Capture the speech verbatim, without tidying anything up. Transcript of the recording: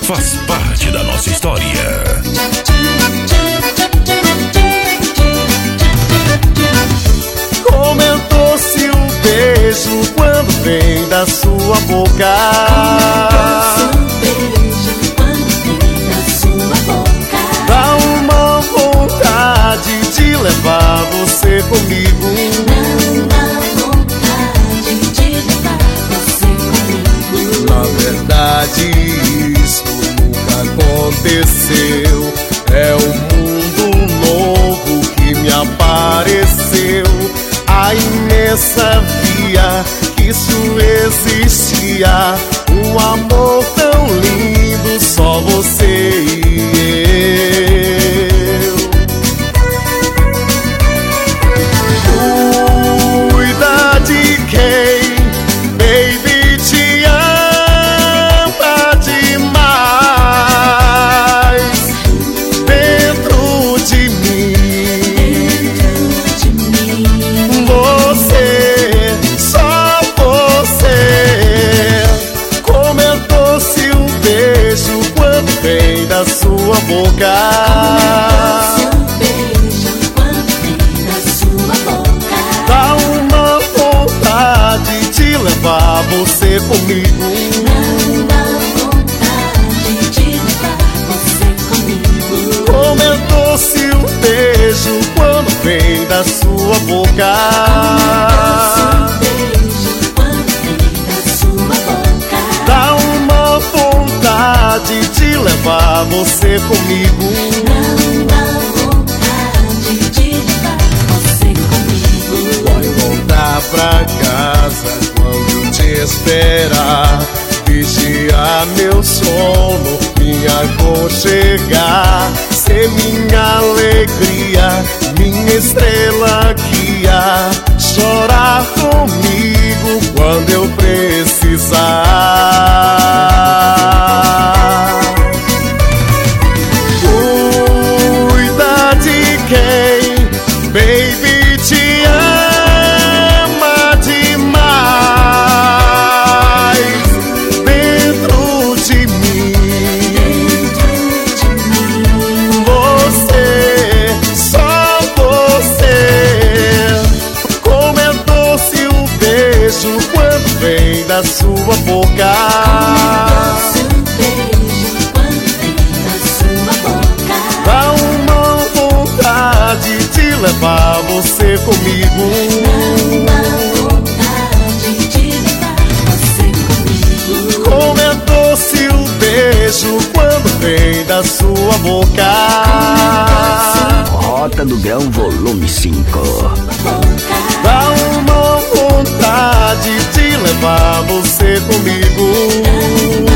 faz parte da nossa história. Comentou-se um beijo quando vem da sua boca. Dá uma vontade de levar você comigo. Na verdade, isso nunca aconteceu. É um mundo novo que me apareceu. A imensa via que isso existia. Um amor tão lindo, só você e eu. Cuida de quem, baby, te ama demais. Dentro de mim, você, só você. Comentou-se um beijo quando vem da sua boca. Dá uma vontade de levar você comigo. Comentou-se um beijo quando vem da sua boca. Dá uma vontade de levar você comigo. Vai voltar pra casa quando eu te esperar. Vigiar meu sono, me aconchegar. Ser minha alegria, minha estrela guia. Chorar comigo quando eu precisar. Cuida de quem, baby, te ama demais. Dentro de mim, você, só você. Comentou-se um beijo quando vem da sua boca. Dá uma vontade de levar você comigo. Comentou-se um beijo quando vem da sua boca. Rota do Grão, volume cinco. Dá uma vontade de levar você comigo.